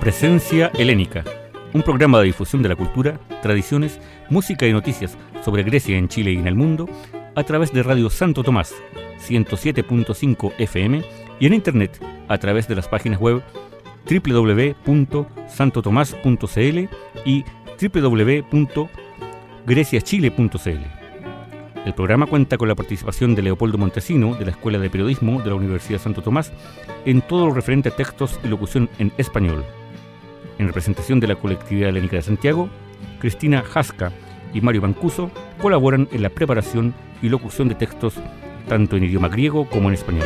Presencia Helénica, un programa de difusión de la cultura, tradiciones, música y noticias sobre Grecia en Chile y en el mundo a través de Radio Santo Tomás, 107.5 FM y en internet a través de las páginas web www.santotomás.cl y www.greciachile.cl. El programa cuenta con la participación de Leopoldo Montesino, de la Escuela de Periodismo de la Universidad Santo Tomás, en todo lo referente a textos y locución en español. En representación de la colectividad helénica de Santiago, Cristina Jasca y Mario Mancuso colaboran en la preparación y locución de textos tanto en idioma griego como en español.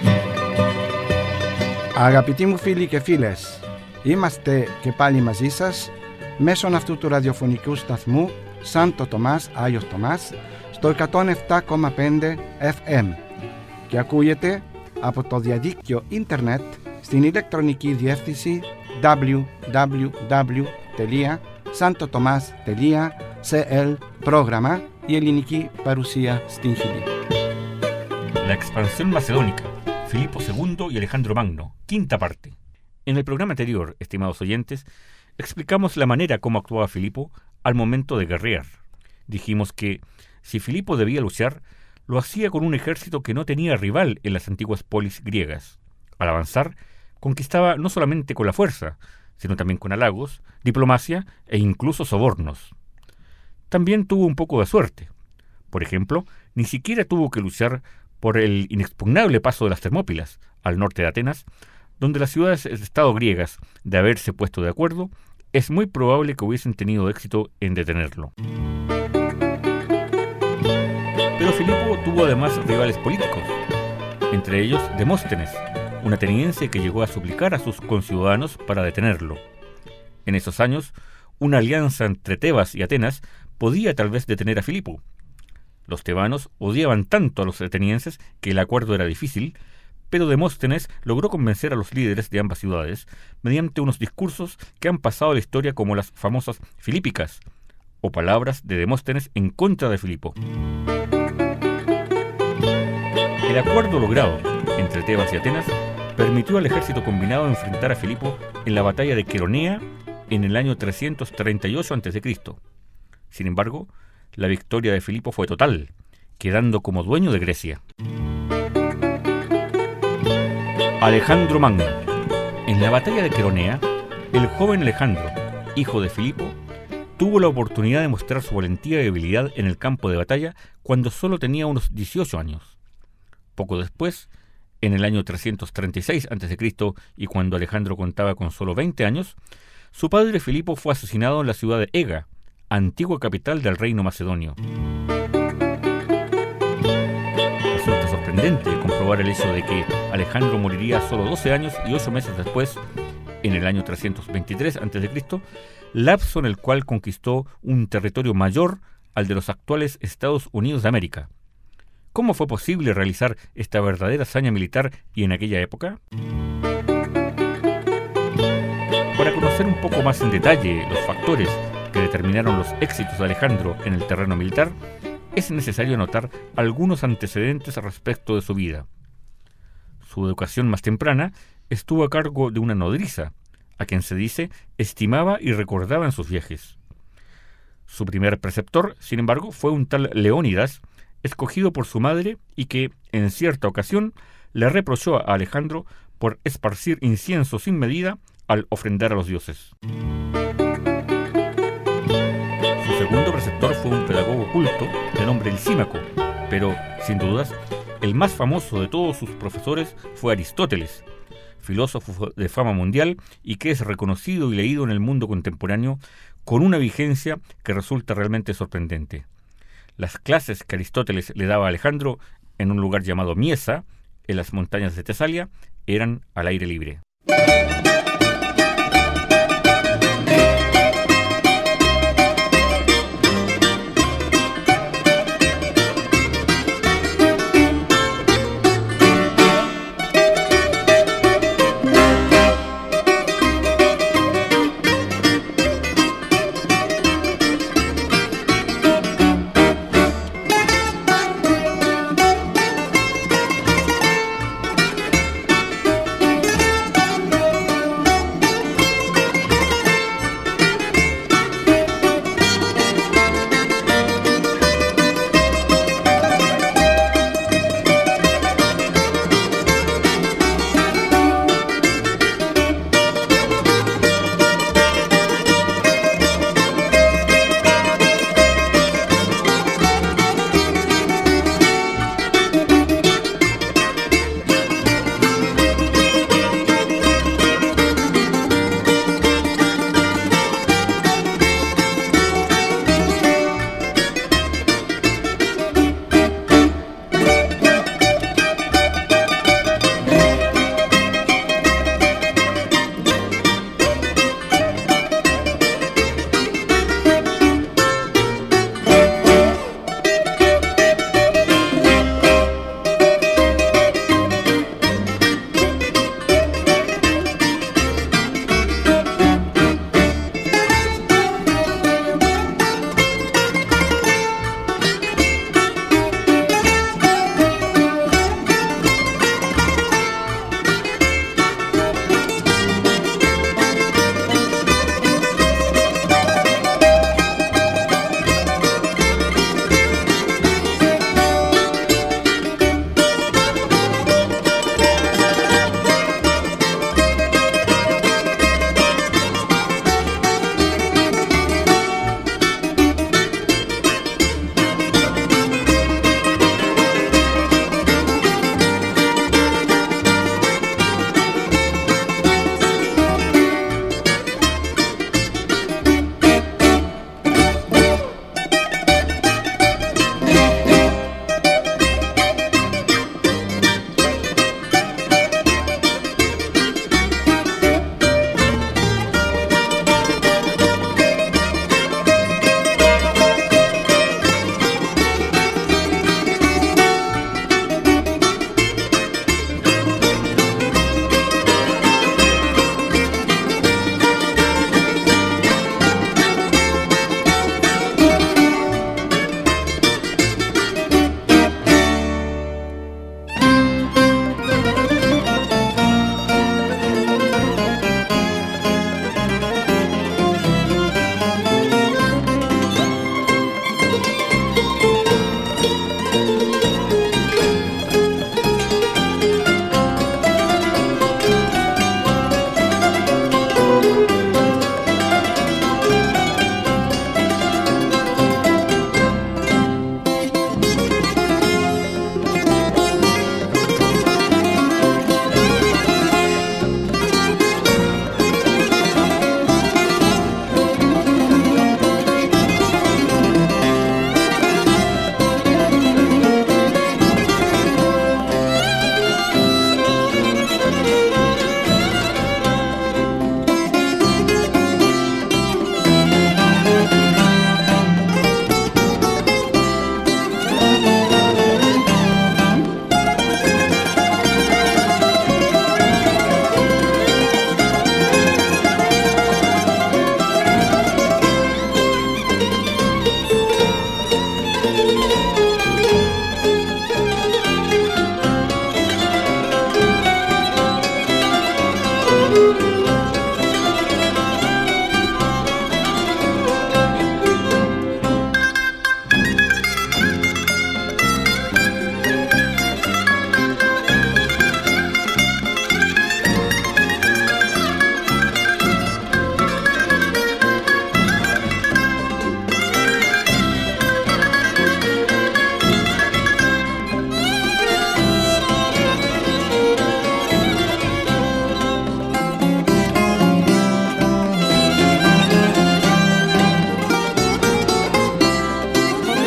Αγαπητοί μου φίλοι και φίλες, είμαστε και πάλι μαζί σας μέσω αυτού του ραδιοφωνικού σταθμού Σάντο Τομάς, Άγιος Τομάς, στο 107,5 FM και ακούγεται από το διαδίκτυο ίντερνετ στην ηλεκτρονική διεύθυνση www.santotomas.cl πρόγραμμα η ελληνική παρουσία στην Χιλή. La expansión macedónica, Filipo II y Alejandro Magno, quinta parte. En el programa anterior, estimados oyentes, explicamos la manera como actuaba Filipo al momento de guerrear. Dijimos que si Filipo debía luchar, lo hacía con un ejército que no tenía rival en las antiguas polis griegas. Al avanzar, conquistaba no solamente con la fuerza, sino también con halagos, diplomacia e incluso sobornos. También tuvo un poco de suerte. Por ejemplo, ni siquiera tuvo que luchar por el inexpugnable paso de las Termópilas, al norte de Atenas, donde las ciudades-estado griegas, de haberse puesto de acuerdo, es muy probable que hubiesen tenido éxito en detenerlo. Pero Filipo tuvo además rivales políticos, entre ellos Demóstenes, un ateniense que llegó a suplicar a sus conciudadanos para detenerlo. En esos años, una alianza entre Tebas y Atenas podía tal vez detener a Filipo. Los tebanos odiaban tanto a los atenienses que el acuerdo era difícil, pero Demóstenes logró convencer a los líderes de ambas ciudades mediante unos discursos que han pasado a la historia como las famosas Filípicas, o palabras de Demóstenes en contra de Filipo. El acuerdo logrado entre Tebas y Atenas permitió al ejército combinado enfrentar a Filipo en la batalla de Queronea en el año 338 a.C. Sin embargo, la victoria de Filipo fue total, quedando como dueño de Grecia. Alejandro Magno. En la batalla de Queronea, el joven Alejandro, hijo de Filipo, tuvo la oportunidad de mostrar su valentía y habilidad en el campo de batalla cuando solo tenía unos 18 años. Poco después, en el año 336 a.C., y cuando Alejandro contaba con solo 20 años, su padre Filipo fue asesinado en la ciudad de Ega, antigua capital del reino macedonio. Resulta sorprendente comprobar el hecho de que Alejandro moriría solo 12 años y 8 meses después, en el año 323 a.C., lapso en el cual conquistó un territorio mayor al de los actuales Estados Unidos de América. ¿Cómo fue posible realizar esta verdadera hazaña militar y en aquella época? Para conocer un poco más en detalle los factores que determinaron los éxitos de Alejandro en el terreno militar, es necesario anotar algunos antecedentes respecto de su vida. Su educación más temprana estuvo a cargo de una nodriza, a quien se dice estimaba y recordaba en sus viajes. Su primer preceptor, sin embargo, fue un tal Leónidas, escogido por su madre y que, en cierta ocasión, le reprochó a Alejandro por esparcir incienso sin medida al ofrendar a los dioses. Su segundo preceptor fue un pedagogo culto de nombre Lisímaco, pero, sin dudas, el más famoso de todos sus profesores fue Aristóteles, filósofo de fama mundial y que es reconocido y leído en el mundo contemporáneo con una vigencia que resulta realmente sorprendente. Las clases que Aristóteles le daba a Alejandro en un lugar llamado Miesa, en las montañas de Tesalia, eran al aire libre.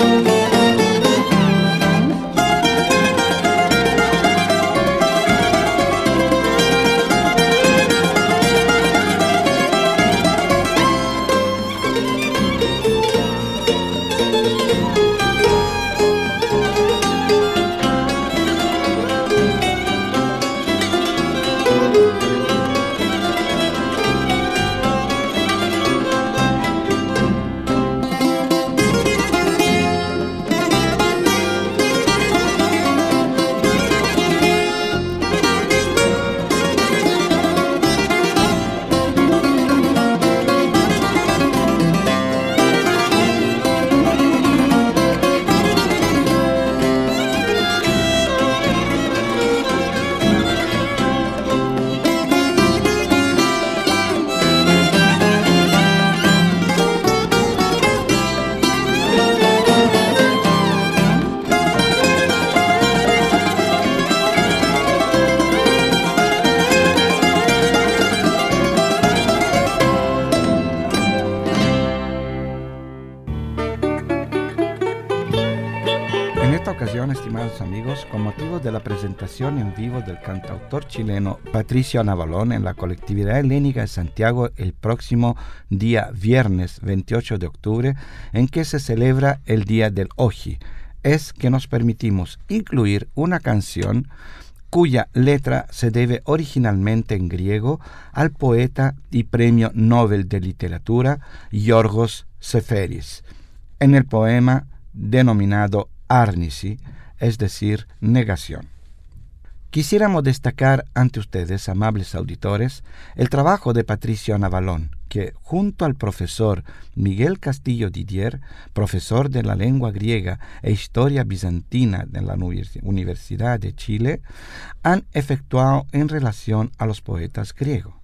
Estimados amigos, con motivo de la presentación en vivo del cantautor chileno Patricio Navalón en la colectividad helénica de Santiago el próximo día viernes 28 de octubre, en que se celebra el Día del Oji, es que nos permitimos incluir una canción cuya letra se debe originalmente en griego al poeta y premio Nobel de Literatura Yorgos Seferis, en el poema denominado Άρνηση, es decir, negación. Quisiéramos destacar ante ustedes, amables auditores, el trabajo de Patricio Navalón, que junto al profesor Miguel Castillo Didier, profesor de la lengua griega e historia bizantina de la Universidad de Chile, han efectuado en relación a los poetas griegos.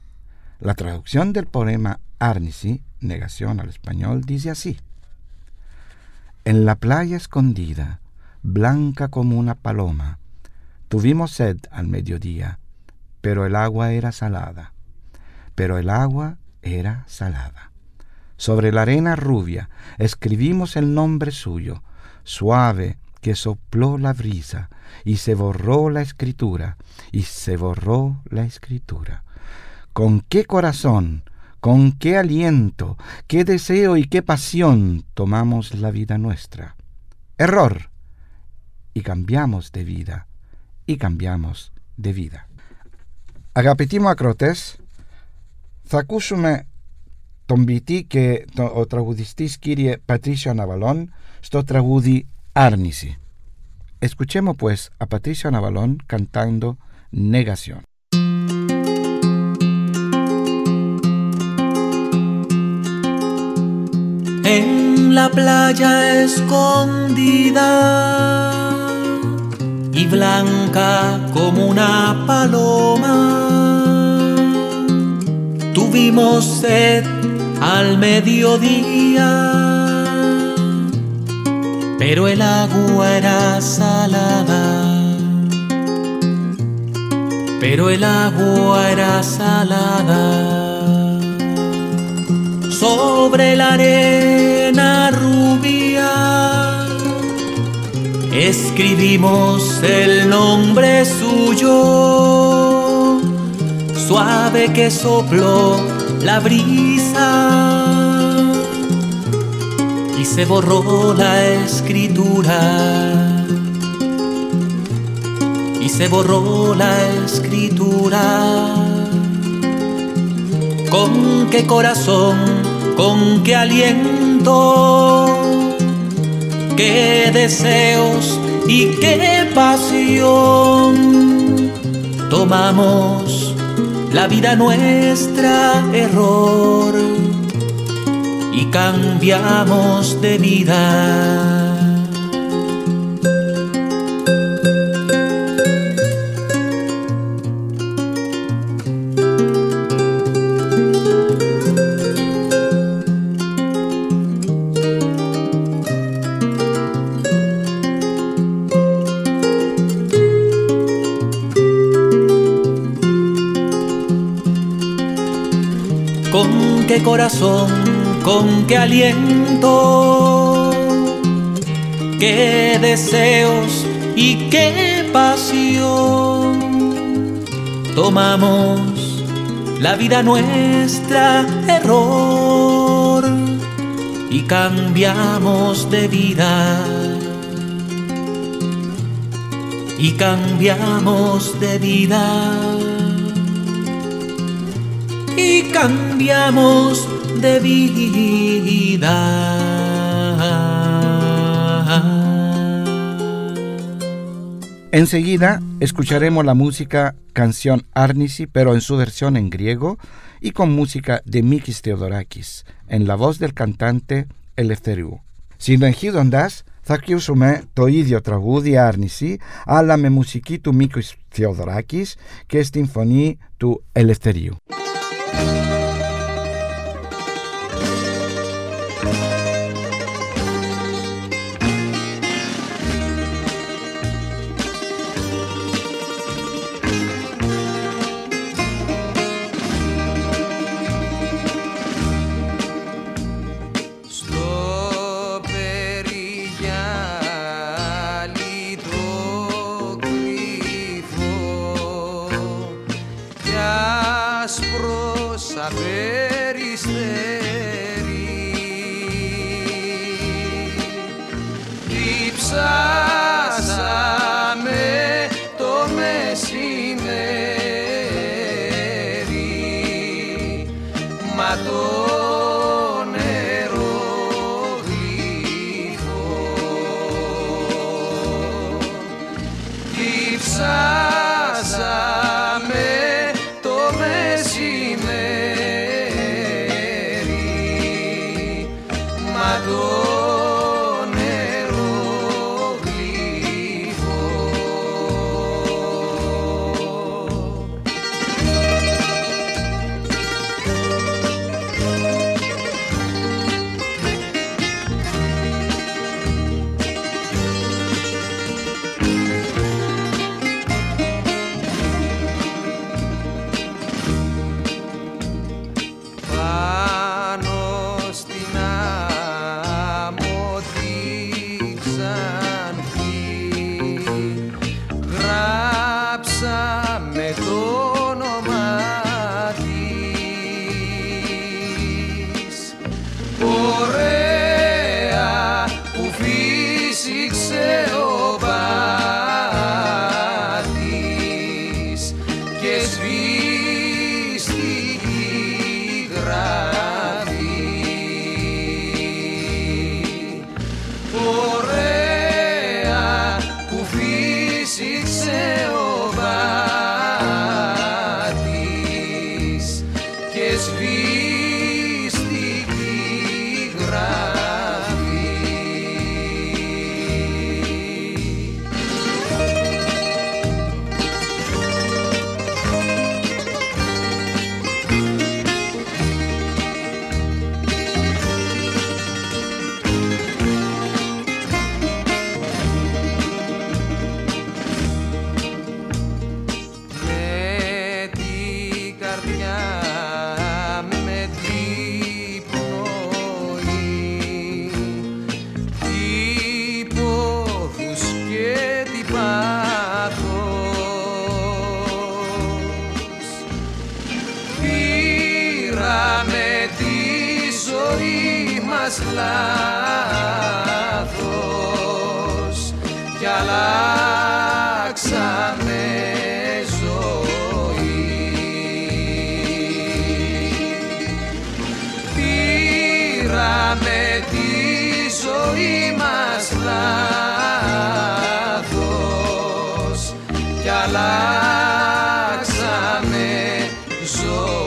La traducción del poema Άρνηση, negación al español, dice así: En la playa escondida, blanca como una paloma, tuvimos sed al mediodía, pero el agua era salada. Sobre la arena rubia escribimos el nombre suyo, suave que sopló la brisa, y se borró la escritura. ¿Con qué corazón, con qué aliento, qué deseo y qué pasión tomamos la vida nuestra? Error. Y cambiamos de vida. Αγαπητοί ακροτές, θα ακούσουμε τον ποιητή και ο τραγουδιστής κύριε Patricio Navalón στο τραγούδι Άρνηση. Escuchemos pues a Patricio Navalón cantando Negación. En la playa escondida y blanca como una paloma, tuvimos sed al mediodía, pero el agua era salada. Sobre la arena rubia escribimos el nombre suyo, suave que sopló la brisa, y se borró la escritura. ¿Con qué corazón, con qué aliento, qué deseos y qué pasión tomamos la vida nuestra? Error. Y cambiamos de vida. ¿Con qué corazón, con qué aliento, qué deseos y qué pasión. Tomamos la vida nuestra error y cambiamos de vida. Y cambiamos de vida. Y cambiamos de vida. Enseguida escucharemos la música Canción Arnisi, pero en su versión en griego y con música de Mikis Theodorakis, en la voz del cantante Ελευθερίου. Συνεχίζοντας, θα ακούσουμε το ίδιο τραγούδι Άρνηση, αλλά με μουσική του Μίκης Θεοδωράκης και στην φωνή του Ελευθερίου. Διψάσαμε το μεσημέρι, μα το νερό γλυφό. Διψάσαμε το μεσημέρι, μα το λάθος κι αλλάξαμε ζωή. Πήραμε τη ζωή μας λάθος κι αλλάξαμε ζωή.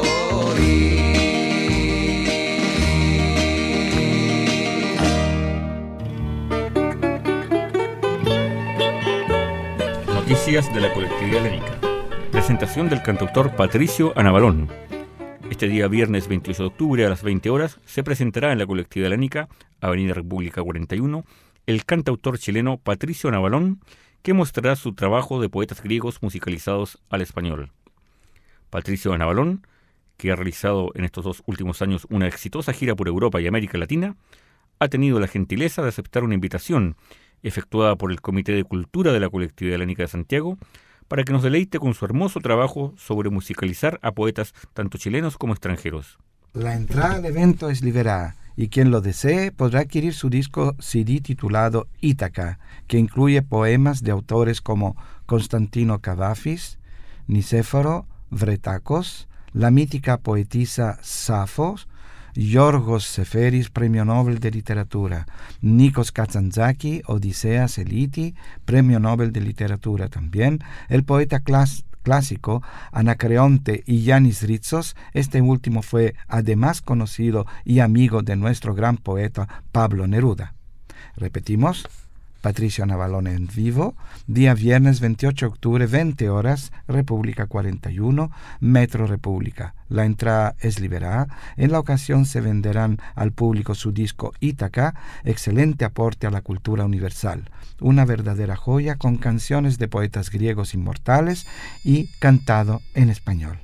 Noticias de la colectividad helénica. Presentación del cantautor Patricio Anabalón. Este día viernes 28 de octubre a las 20 horas se presentará en la colectividad helénica, Avenida República 41, el cantautor chileno Patricio Anabalón, que mostrará su trabajo de poetas griegos musicalizados al español. Patricio Anabalón, que ha realizado en estos 2 últimos años una exitosa gira por Europa y América Latina, ha tenido la gentileza de aceptar una invitación efectuada por el Comité de Cultura de la Colectividad Helénica de Santiago, para que nos deleite con su hermoso trabajo sobre musicalizar a poetas tanto chilenos como extranjeros. La entrada al evento es liberada y quien lo desee podrá adquirir su disco CD titulado Ítaca, que incluye poemas de autores como Constantino Cavafis, Nicéforo Vretakos, la mítica poetisa Safos, Yorgos Seferis, Premio Nobel de Literatura, Nikos Kazantzakis, Odisea Seliti, Premio Nobel de Literatura también, el poeta clásico Anacreonte y Yanis Ritsos. Este último fue además conocido y amigo de nuestro gran poeta Pablo Neruda. Repetimos, Patricio Navalone en vivo, día viernes 28 de octubre, 20 horas, República 41, Metro República. La entrada es liberada. En la ocasión se venderán al público su disco Ítaca, excelente aporte a la cultura universal. Una verdadera joya con canciones de poetas griegos inmortales y cantado en español.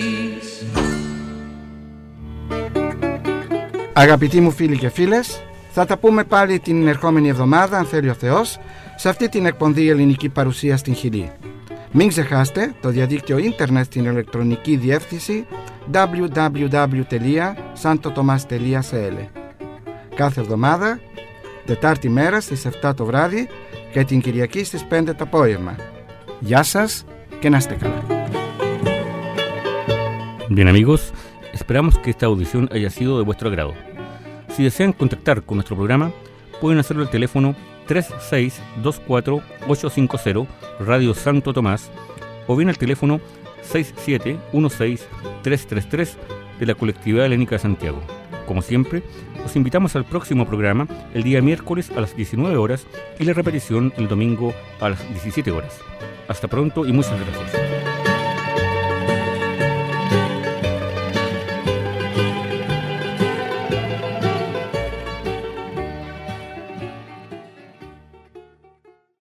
Αγαπητοί μου φίλοι και φίλες, Θα τα πούμε πάλι την ερχόμενη εβδομάδα, αν θέλει ο Θεός, σε αυτή την εκπομπή ελληνική παρουσία στην Χιλή. Μην ξεχάσετε το διαδίκτυο ίντερνετ στην ηλεκτρονική διεύθυνση www.santotomas.cl. Κάθε εβδομάδα, Τετάρτη μέρα στις 7 το βράδυ και την Κυριακή στις 5 το απόγευμα. Γεια σας και να είστε καλά. Bien amigos, esperamos que esta audición haya sido de vuestro agrado. Si desean contactar con nuestro programa, pueden hacerlo al teléfono 3624-850 Radio Santo Tomás o bien al teléfono 6716-333 de la Colectividad Helénica de Santiago. Como siempre, os invitamos al próximo programa el día miércoles a las 19 horas y la repetición el domingo a las 17 horas. Hasta pronto y muchas gracias.